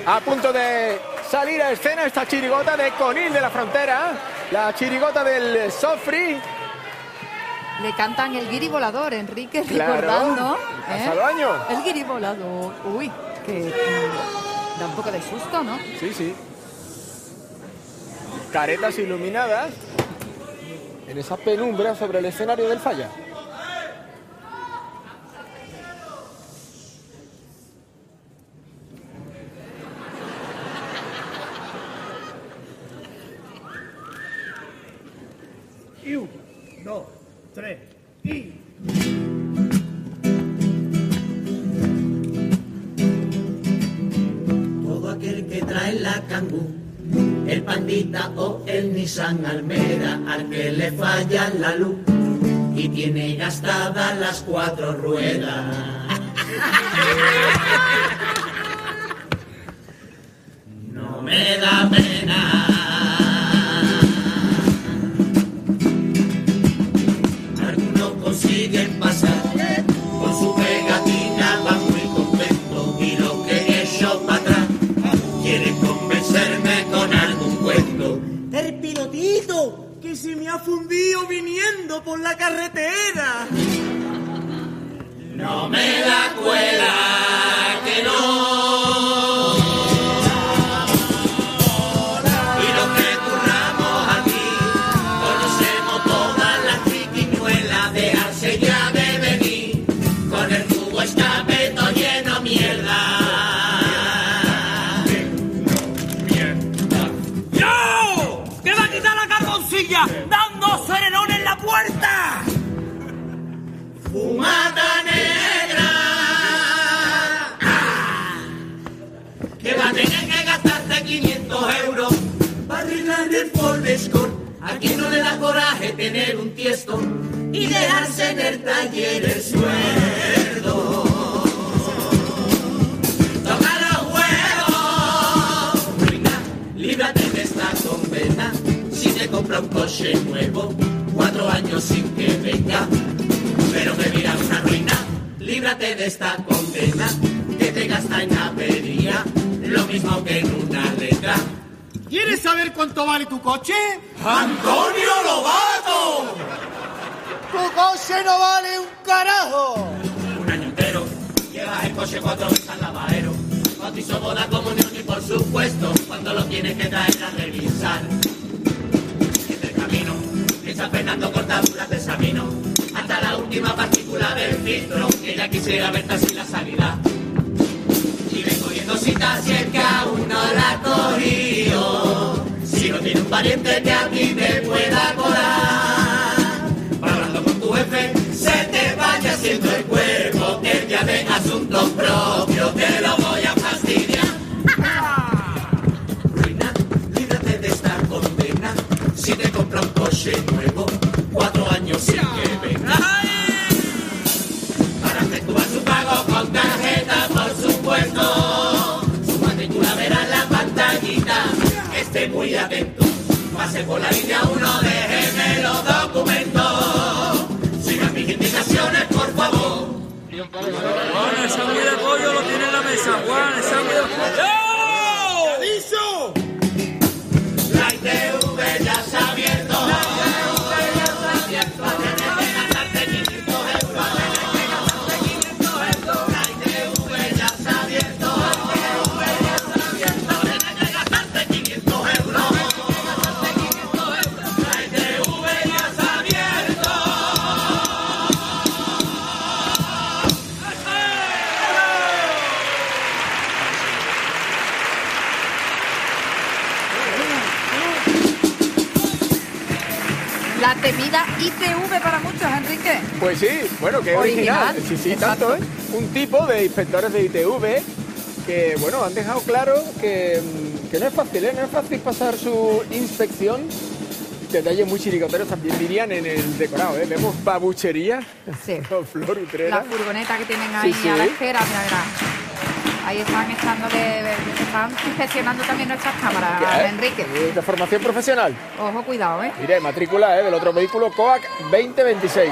A punto de salir a escena esta chirigota de Conil de la Frontera, la chirigota del Sofri. Le cantan el guiri volador, Enrique, Claro, recordando. pasado año. El guiri volador. Uy, que da un poco de susto, ¿no? Sí, sí. Caretas iluminadas en esa penumbra sobre el escenario del Falla. Y 1, 2, 3, y... Todo aquel que trae la Kangoo, el Pandita o el Nissan Almera, al que le falla la luz y tiene gastadas las 4 ruedas. No me da pena. Algunos consiguen pasar con su pegatina, van muy contentos, y lo que he hecho para atrás quieren convencerme con algún cuento. El pilotito que se me ha fundido viniendo por la carretera. No me da cuela que no. Y lo que curramos aquí, conocemos todas las triquiñuelas. Dejarse ya de venir con el tubo escape todo lleno mierda. ¡Yo! ¡Que va a quitar la carboncilla! ¡Dando serenón en la puerta! Fumata negra, que va a tener que gastarte 500 euros para arreglar el Ford Escort. A quien no le da coraje tener un tiesto y dejarse en el taller el sueldo. Toca los huevos, ruina, líbrate de esta condena. Si te compra un coche nuevo, 4 años sin que venga. Pero me mira una ruina, líbrate de esta condena, que te gasta en avería, lo mismo que en una letra. ¿Quieres saber cuánto vale tu coche? ¡Antonio Lobato! ¡Tu coche no vale un carajo! Un año entero, llevas el coche 4 veces al lavadero, bautizo, boda, comunión y por supuesto, cuando lo tienes que traer a revisar. En el camino, piensa Fernando cortaduras de Sabino, hasta la última partícula del filtro, que ya quisiera verte así la salida. Y vengo yendo citas si es que aún no la ha cogido. Si no tiene un pariente que a ti te pueda colar, hablando con tu jefe, se te vaya haciendo el cuerpo, que ya de asuntos propios te lo voy a fastidiar. Ruina, líbrate de esta condena, si te compra un coche nuevo, 4 años sin que venga. Para efectuar su pago con tarjeta, por supuesto. Su matrícula verá en la pantallita. Esté muy atento. Pase por la línea 1, déjeme los documentos. Sigan mis indicaciones, por favor. Juan, el sándwich de pollo lo tiene en la mesa. Juan, el sándwich de pollo. ¡Aviso! La ITV ya se ha abierto. La temida ITV para muchos, Enrique. Pues sí, bueno, que original. Sí, sí, Exacto. tanto, ¿eh? Un tipo de inspectores de ITV que, bueno, han dejado claro que no es fácil, ¿eh? No es fácil pasar su inspección. Detalles muy chiricoteros también dirían en el decorado, ¿eh? Vemos babuchería, Sí. con Flor Utrera. La furgoneta que tienen ahí Sí, a la sí. espera, mira. Ahí están están inspeccionando también nuestras cámaras, ¿Qué? Enrique. De formación profesional. Ojo, cuidado, ¿eh? Mire, matrícula del otro vehículo COAC 2026.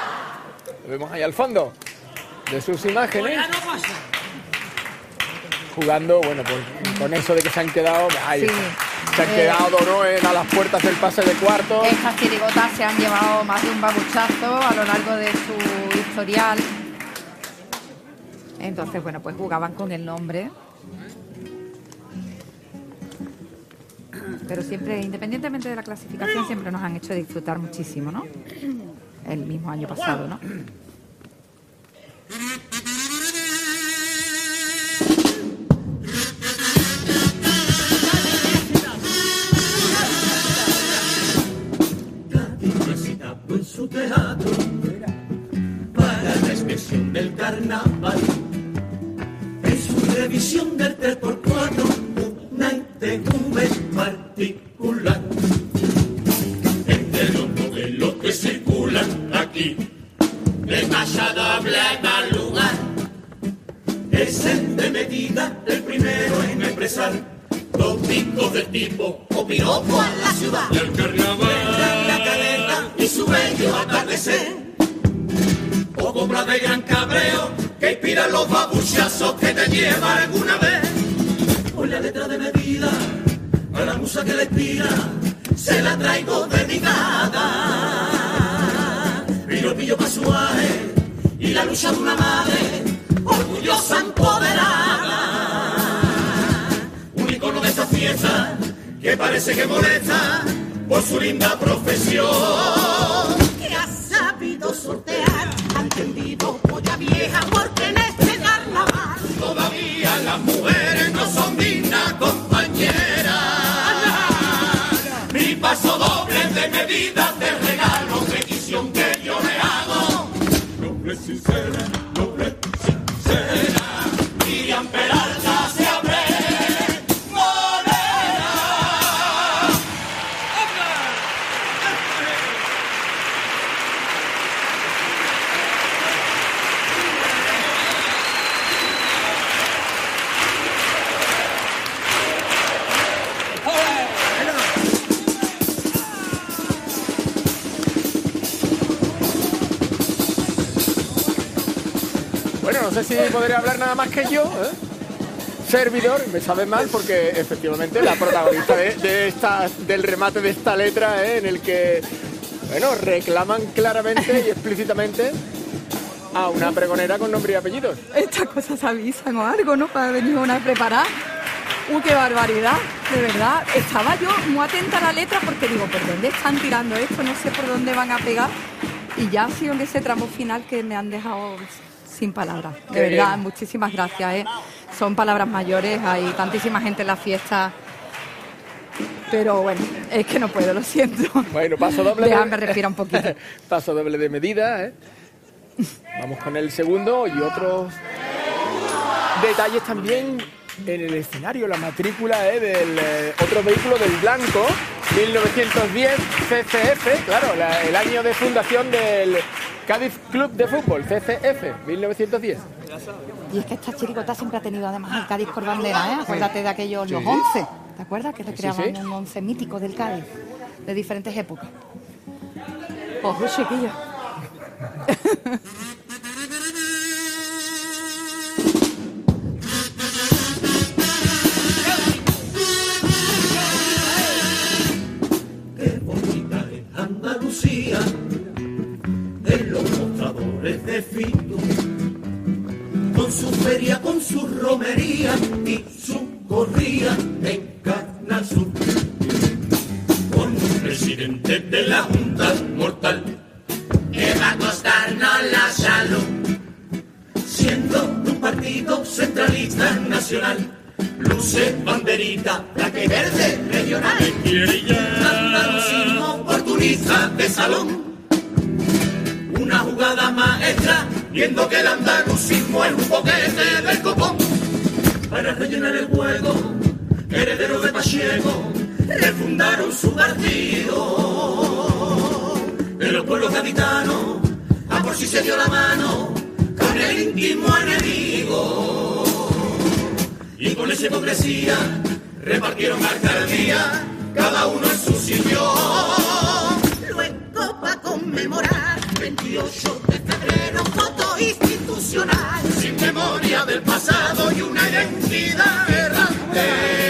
Lo vemos ahí al fondo de sus imágenes. Ya no pasa. jugando, bueno, pues con eso de que se han quedado, Sí. se han quedado, ¿no?, a las puertas del pase de cuartos. Estas chirigotas se han llevado más de un babuchazo a lo largo de su historial. Entonces, bueno, pues jugaban con el nombre. Pero siempre, independientemente de la clasificación, siempre nos han hecho disfrutar muchísimo, ¿no? El mismo año pasado, ¿no? En su teatro para la expresión del carnaval, en su revisión del 3x4, una ITV particular. Entre los modelos que circulan aquí, desmayadable mal lugar, es el de medida el primero en expresar los picos del tipo o piropo a la ciudad. Y el carnaval, la caleta y su bello atardecer, o cobra de gran cabreo que inspira los babuchazos que te lleva alguna vez. Por la letra de medida, a la musa que le inspira, se la traigo dedicada. Pillo pa' su aje y la lucha de una madre orgullosa empoderada. Un icono de esta fiesta que parece que molesta por su linda profesión, que ha sabido sortear, ha entendido polla vieja, porque en este carnaval todavía las mujeres no son dignas compañeras. Mi paso doble de medida de regalo, petición que yo le hago, doble sincera, Miriam Peralta se abre. Bueno, no sé si podría hablar nada más que yo, ¿eh? Servidor, me sabe mal porque efectivamente la protagonista del remate de esta letra, en el que, bueno, reclaman claramente y explícitamente a una pregonera con nombre y apellidos. Estas cosas avisan o algo, ¿no? Para venir una a preparar. ¡Qué barbaridad! De verdad, estaba yo muy atenta a la letra porque digo, ¿por dónde están tirando esto? No sé por dónde van a pegar. Y ya ha sido en ese tramo final que me han dejado sin palabras. De verdad, muchísimas gracias, Son palabras mayores, hay tantísima gente en la fiesta. Pero bueno, es que no puedo, lo siento. Bueno, paso doble. Déjame respirar un poquito. Paso doble de medida, Vamos con el segundo y otros detalles también en el escenario, la matrícula del otro vehículo del Blanco, 1910 CCF, claro, el año de fundación del Cádiz Club de Fútbol, CCF, 1910. Y es que esta chirigota siempre ha tenido además el Cádiz por bandera, Acuérdate de aquellos, los 11, ¿te acuerdas? Que recreaban un 11 mítico del Cádiz, de diferentes épocas. Ojo, chiquillo. Qué bonita es Andalucía, en los mostradores de Fito, con su feria, con su romería y su corrida en Canal Sur, con un presidente de la Junta mortal que va a costarnos la salud, siendo un partido centralista nacional, luce banderita blanca y verde regional, andalucismo oportunista de salón, una jugada maestra, viendo que el andalucismo es un boquete del copón, para rellenar el juego, herederos de Pacheco, refundaron su partido, de los pueblos gaditanos, a por si se dio la mano, con el íntimo enemigo, y con esa hipocresía, repartieron alcaldía, cada uno en su sillón, luego para conmemorar, 28 de febrero, foto institucional, sin memoria del pasado y una identidad errante.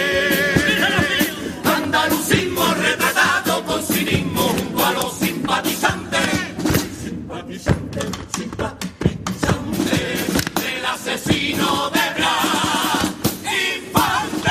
Andalucismo retratado con cinismo junto a los simpatizantes. Simpatizantes, simpatizantes del asesino de Blas Infante.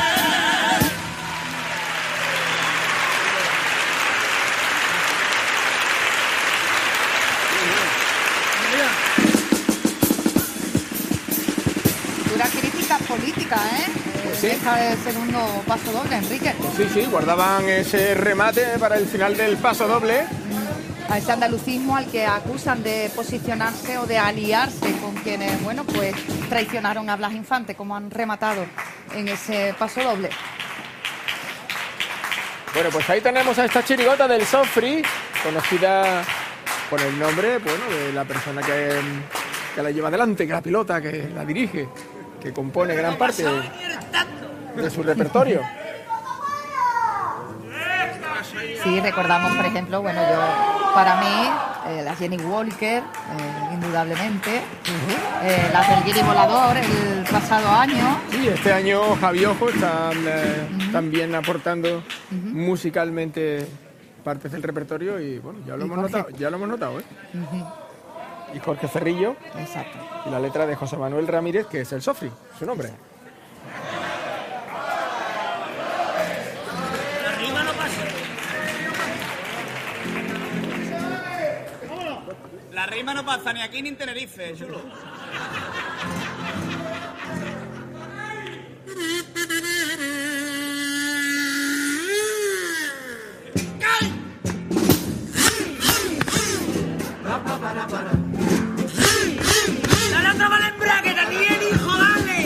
Dura crítica política, ¿eh? Sí. Deja el segundo paso doble, Enrique. Sí, sí, guardaban ese remate para el final del paso doble. A ese andalucismo al que acusan de posicionarse o de aliarse con quienes, bueno, pues traicionaron a Blas Infante, como han rematado en ese paso doble. Bueno, pues ahí tenemos a esta chirigota del Sofri, conocida por el nombre, bueno, de la persona que la lleva adelante, que la pilota, que la dirige, que compone gran parte de su repertorio. Sí, recordamos, por ejemplo, bueno, para mí, la Jenny Walker, indudablemente, la del Guiri Volador el pasado año. Sí, este año Javi Ojo está también aportando musicalmente partes del repertorio y bueno, ya lo hemos notado, ¿eh? Y Jorge Cerrillo. Exacto. Y la letra de José Manuel Ramírez, que es el Sofri, su nombre. La rima no pasa. La rima no pasa ni aquí ni en Tenerife, chulo. ¡Dale otra vez el embrague, también, hijo, dale!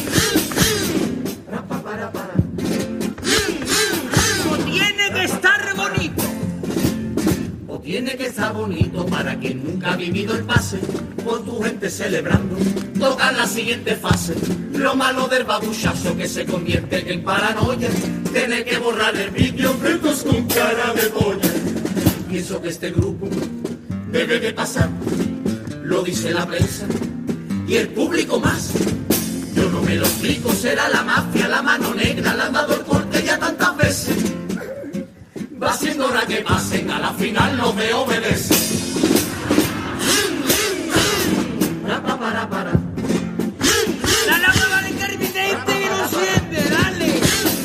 O tiene que estar bonito. O tiene que estar bonito para quien nunca ha vivido el pase, con tu gente celebrando, toca la siguiente fase. Lo malo del babuchazo que se convierte en paranoia, tener que borrar el vídeo pretos con cara de polla. Pienso que este grupo debe de pasar, lo dice la prensa y el público más. Yo no me lo explico, será la mafia, la mano negra, la han dado el corte ya tantas veces. Va siendo hora que pasen, a la final no me obedece. Para. ¡Dale otra vez el intermitente que no siente, dale!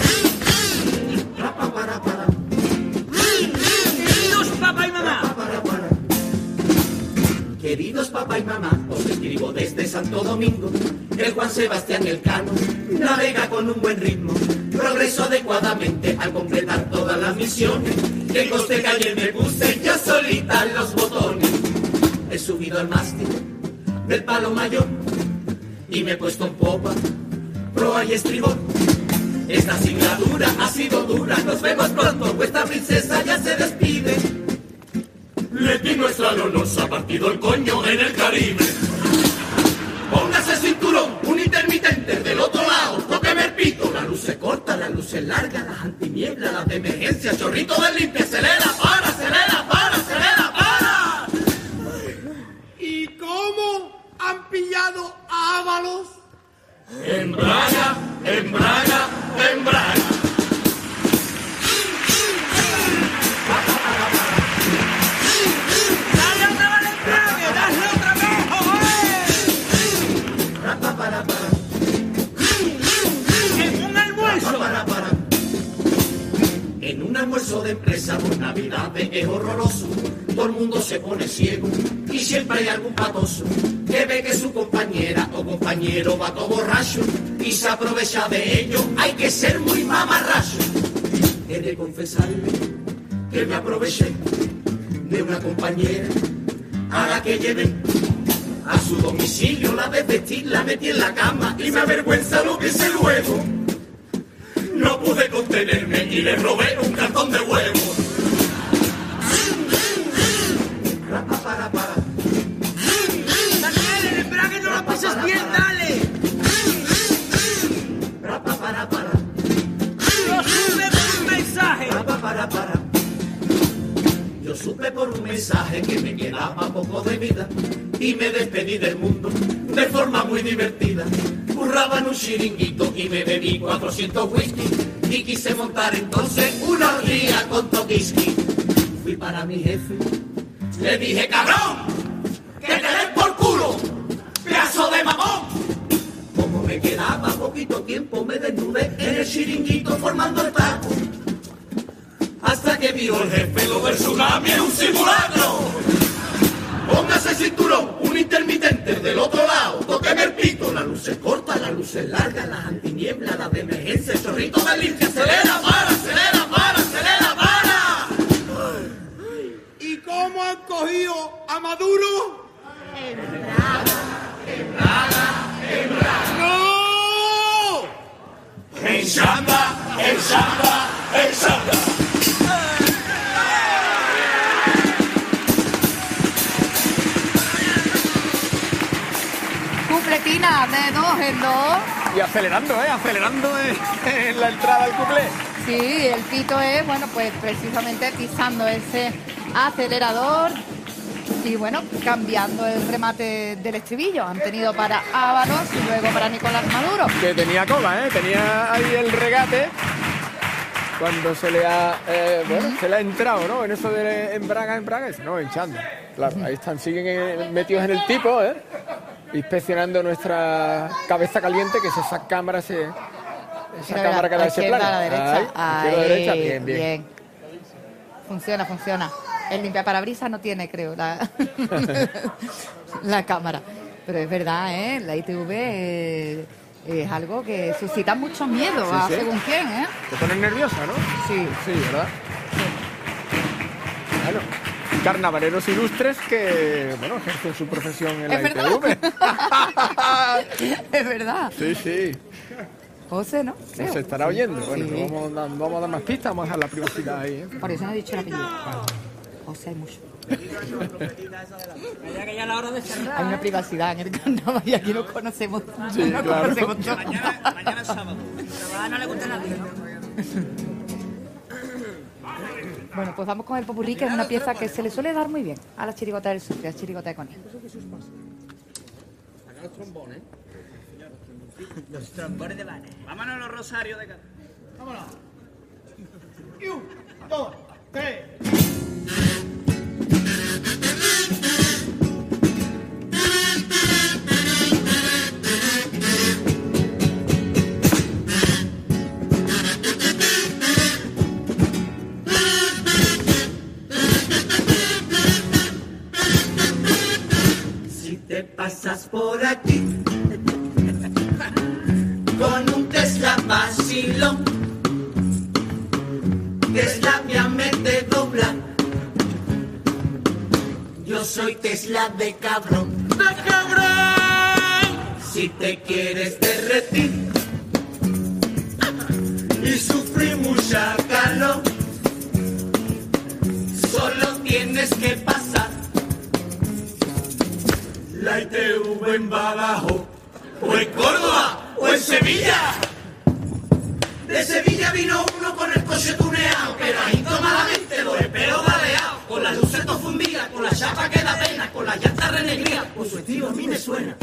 Para. Queridos papá y mamá. Queridos papá y mamá, os escribo desde Santo Domingo. El Juan Sebastián Elcano navega con un buen ritmo. Progreso adecuadamente al completar todas las misiones. Que coste que ayer me puse yo solita en los botones. He subido al mástil del palo mayor y me he puesto en popa, proa y estribor. Esta asignatura ha sido dura, nos vemos pronto, vuestra princesa ya se despide. Leti nuestra nos ha partido el coño en el Caribe. Póngase cinturón, un intermitente del otro lado, tóqueme el pito. La luz se corta, la luz se larga, las antinieblas, las de emergencia, chorrito de limpia, acelera, para. ¿Y cómo han pillado a Ábalos? Embraga. ¡Dale otra vez el embrague, dale otra vez, joder! ¡En un almuerzo! En un almuerzo de empresa por Navidades es horroroso. Todo el mundo se pone ciego y siempre hay algún patoso que ve que su compañera o compañero va todo borracho y se aprovecha de ello. Hay que ser muy mamarracho. He de confesarle que me aproveché de una compañera a la que llevé a su domicilio, la desvestí, la metí en la cama y me avergüenza lo que hice luego. No pude contenerme y le robé un cartón de huevos. Para. ¡Daniel, el embrague no lo pises bien, dale! Para. ¡Lo sube con un mensaje! Yo supe supe por un mensaje que me quedaba poco de vida y me despedí del mundo de forma muy divertida. Curraba en un chiringuito y me bebí 400 whisky y quise montar entonces una orgía con Tokiski. Fui para mi jefe, le dije, cabrón, que te den por culo, pedazo de mamón. Como me quedaba poquito tiempo, me desnudé en el chiringuito formando el taco. Hasta que vio el jefe lo del tsunami es un simulacro. Póngase el cinturón, un intermitente del otro lado, tóqueme el pito, la luz es corta, la luz es larga, las antinieblas, las de emergencia, el chorrito de limpia, acelera, para, acelera, para, acelera, para. ¿Y cómo han cogido a Maduro? ¡No! En Shamba, en Shamba, en Shamba. Cupletina de 2 en 2. Y acelerando en la entrada al cuplé. Sí, el pito es, bueno, pues precisamente pisando ese acelerador y, bueno, cambiando el remate del estribillo. Han tenido para Ábalos y luego para Nicolás Maduro. Que tenía cola, tenía ahí el regate cuando se le ha se le ha entrado, ¿no? En eso de embraga, no, hinchando. Claro, ahí están, siguen metidos en el tipo, inspeccionando nuestra cabeza caliente, que es esa cámara, esa cámara que da ese plano. A la derecha. Ahí, izquierda, derecha, bien. Funciona. El limpiaparabrisas no tiene, creo, la cámara. Pero es verdad, la ITV es algo que suscita mucho miedo Sí. según quién, Te pones nerviosa, ¿no? Sí, ¿verdad? Bueno, carnavaleros ilustres que, bueno, ejercen su profesión en la Es ITV. es verdad. Sí. José, ¿no? No se estará oyendo. Bueno, Sí. pero vamos a dar más pistas, vamos a dejar la privacidad ahí. Por eso no he dicho el apellido. José hay mucho. Hay una privacidad en el carnaval y aquí nos conocemos. Sí, nos claro. conocemos todos. Mañana es sábado. Trabajar no le gusta a nadie, ¿no? Bueno, pues vamos con el popurrí, que es una pieza que se le suele dar muy bien a la chirigota del sur, a la chirigota de Conia. Los trombones de Vane. Vámonos a los rosarios de Cádiz. Vámonos. Y 1, 2, 3. Si te pasas por aquí con un Tesla vacilón, Tesla me te dobla. Yo soy Tesla de cabrón. ¡De cabrón! Si te quieres derretir y sufrir mucha calor, solo tienes que pasar la ITV en Badajoz, o en Córdoba, o en Sevilla. De Sevilla vino uno con el coche tuneado, quedadito malamente, los esperos baleados, con las luces todo fundidas, con la chapa que da pena, con la llanta renegría, por su estilo a mí me suena.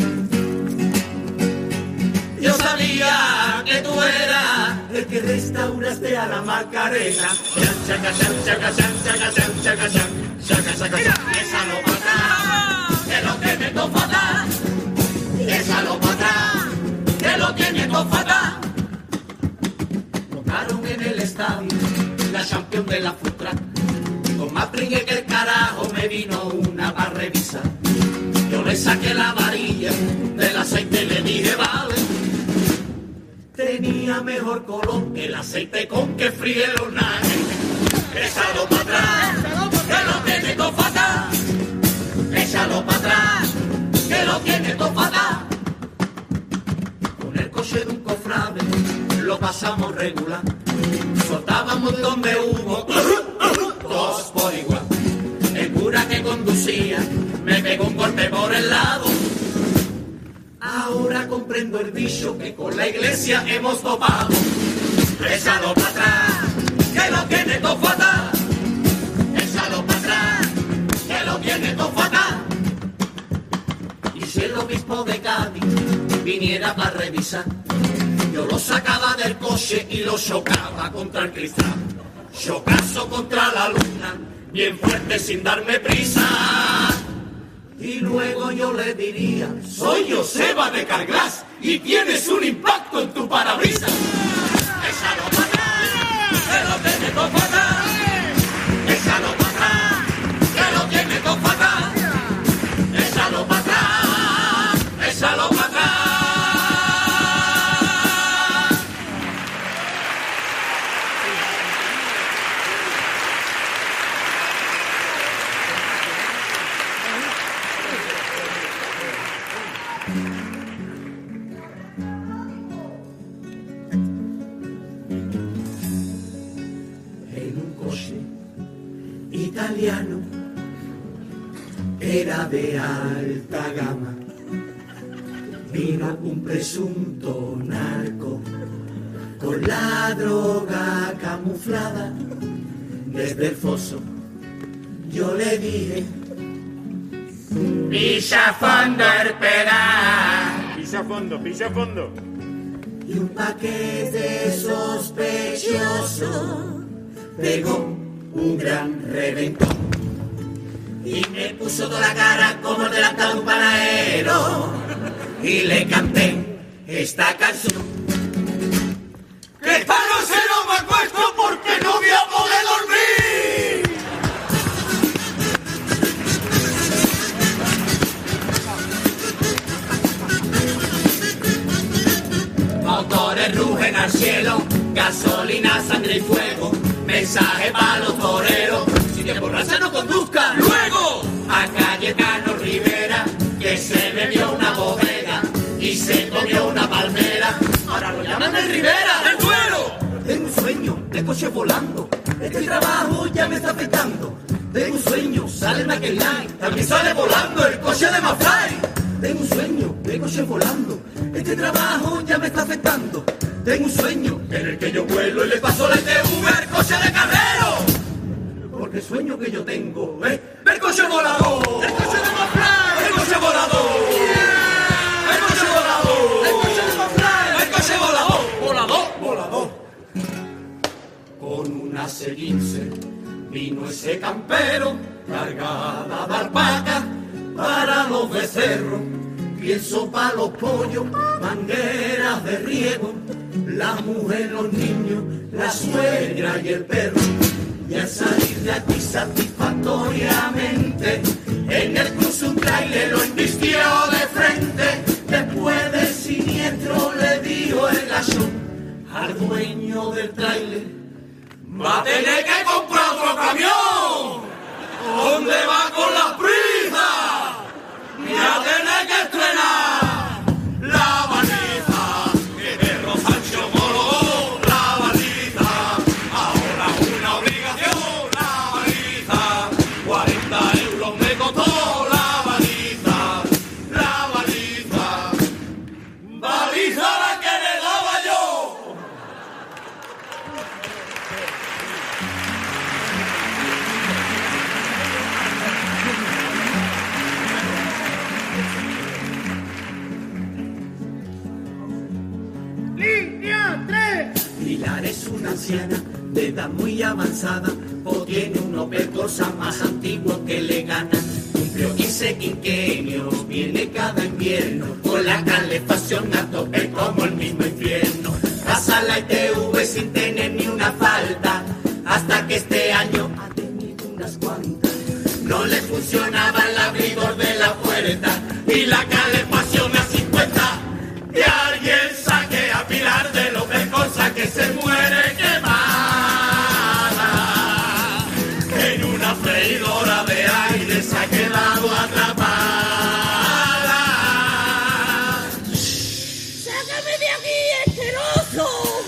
Yo sabía que tú eras el que restauraste a la Macarena. Chan, chaca, chan, chaca, chan, chaca, chan, chaca, chan, chaca, chaca, chan. Esa lo para atrás, que lo tiene todo fatal. Esa lo para atrás, que lo tiene todo fatal. Tocaron en el estadio la Champions de la Futra. Con más pringue que el carajo me vino una para revisar. Yo le saqué la varilla del aceite y le dije, vale. Tenía mejor color que el aceite con que fríe los nanes. Échalo para atrás, que lo tiene todo fatal. Échalo para atrás, que lo tiene todo fatal. Con el coche de un cofrade lo pasamos regular. Soltaba un montón de humo, todos por igual. El cura que conducía me pegó un golpe por el lado. Ahora comprendo el dicho que con la iglesia hemos topado. Échalo para atrás, que lo tiene todo fatal. Échalo para atrás, el obispo de Cádiz viniera para revisar, yo lo sacaba del coche y lo chocaba contra el cristal. Chocazo contra la luna, bien fuerte sin darme prisa. Y luego yo le diría, soy Joseba de Carglass y tienes un impacto en tu parabrisas. Échalo para atrás, que lo tiene todo fatal. Échalo para atrás, que lo tiene todo fatal. Échalo para atrás, échalo para atrás. Italiano, era de alta gama, vino un presunto narco con la droga camuflada desde el foso. Yo le dije, pisa fondo el pedal, pisa fondo. Y un paquete sospechoso pegó un gran reventón y me puso toda la cara como el delantado de un panadero y le canté esta canción. Que esta noche no me acuesto porque no voy a poder dormir. Motores rugen al cielo, gasolina, sangre y fuego. Mensaje para los toreros, si te borracha no conduzca. Luego a Cayetano Rivera, que se bebió una bodega y se comió una palmera. Ahora lo llaman el Rivera. ¡El Duero! Tengo un sueño de coche volando, este trabajo ya me está afectando. Tengo un sueño, sale Naked Line, también sale volando el coche de Mafly. Tengo un sueño de coche volando, este trabajo ya me está afectando. Tengo un sueño en el que yo vuelo y le paso la ITV al coche de carrero. Porque el sueño que yo tengo es el coche volador. El coche de Mafly. El coche volador. El coche volador. El coche de Mafly. El coche volador. Volador. Con una C15 vino ese campero cargada de alpaca para los becerros. Pienso para los pollos, mangueras de riego, la mujer, los niños, la suegra y el perro. Y al salir de aquí satisfactoriamente, en el cruce un trailer lo embistió de frente. Después del siniestro le dijo el gallo al dueño del trailer: va a tener que comprar otro camión. ¿Dónde va con las prisas? Y a tener que estrenar la baliza que Pedro Sancho Moro, la baliza, ahora una obligación, la baliza, 40 euros me costó la baliza, baliza la que le daba yo. Pilar es una anciana de edad muy avanzada, o tiene un Opel Corsa más antiguo que le gana. Cumplió 15 quinquenios, viene cada invierno, con la calefacción a tope como el mismo infierno. Pasa la ITV sin tener ni una falta, hasta que este año ha tenido unas cuantas. No le funcionaba el abridor de la puerta y la calefacción a 50. Y alguien saque a Pilar de lo que cosa que se muere quemada. En una freidora de aire se ha quedado atrapada. ¡Sácame de aquí, asqueroso!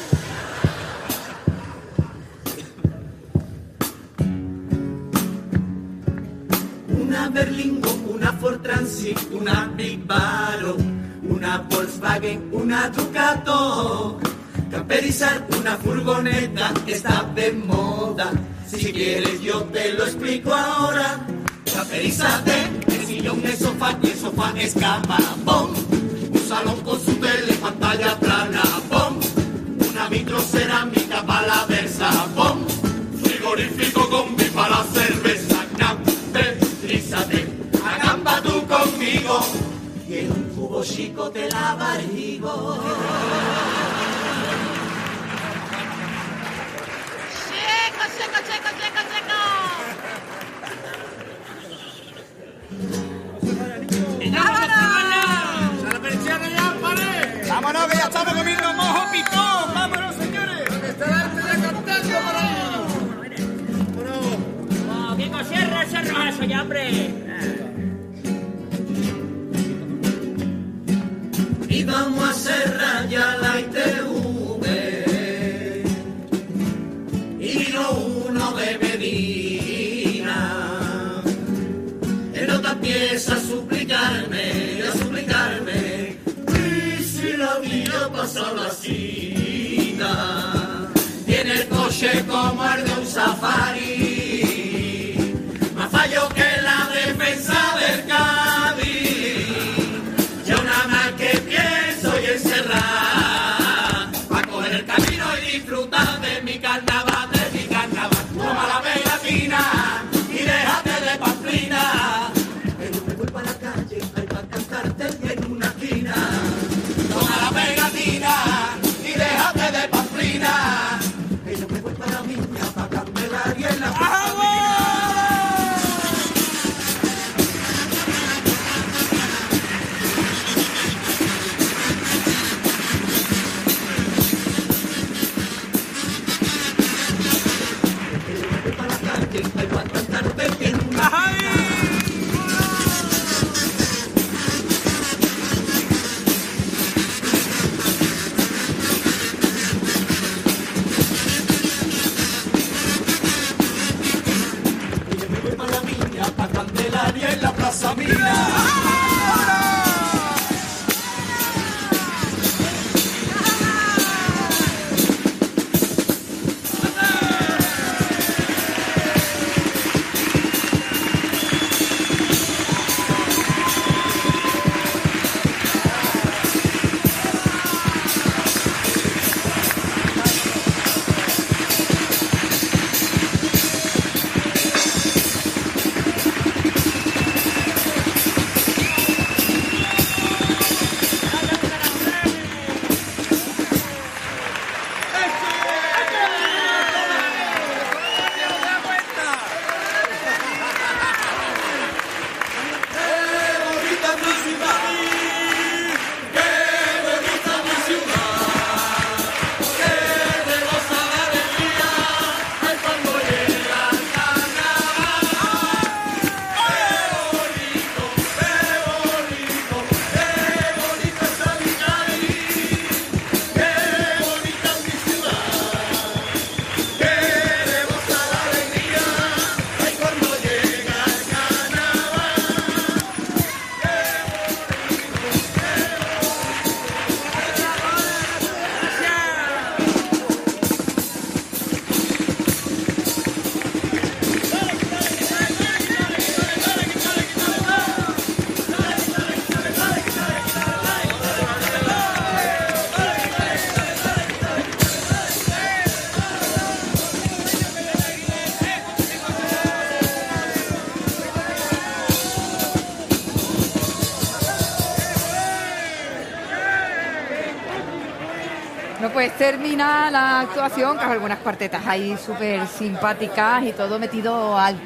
Una Berlingo, una Ford Transit, una Big Baro, una Volkswagen, una Ducato, camperizar una furgoneta está de moda. Si quieres yo te lo explico ahora. Camperizate, es sillón es sofá y el sofá es cama. ¡Pum! Un salón con su tele, pantalla plana. ¡Pum! Una microcerámica para la versa. ¡Pum! Frigorífico con mi para la cerveza. Trízate, acampa tú conmigo. Y en un cubo chico te lava el higo. ¡Vámonos, que ya estamos comiendo mojo picón! ¡Vámonos, señores! ¿Dónde está la arte de cantando por ahí? ¡Oh, qué cosierra ese rojazo ya, hombre! Y vamos a cerrar ya la ITV. Y no uno de Medina. En otra pieza a suplicarme. Y si la vida pasa la cita. Tiene el coche como el de un safari. Más fallo que la defensa del Cádiz. Yo nada más que pienso y encerrar. Pa' coger el camino y disfrutar de mi carnaval. Toma la pegatina y déjate de pamplina. Pero me vuelvo a la calle, hay pa' cantarte en una esquina. Toma la pegatina y déjate de pamplina. Pero me vuelvo a la viña pa' Candelaria en la Plaza Mina. Pues termina la actuación, con algunas cuartetas ahí súper simpáticas y todo metido al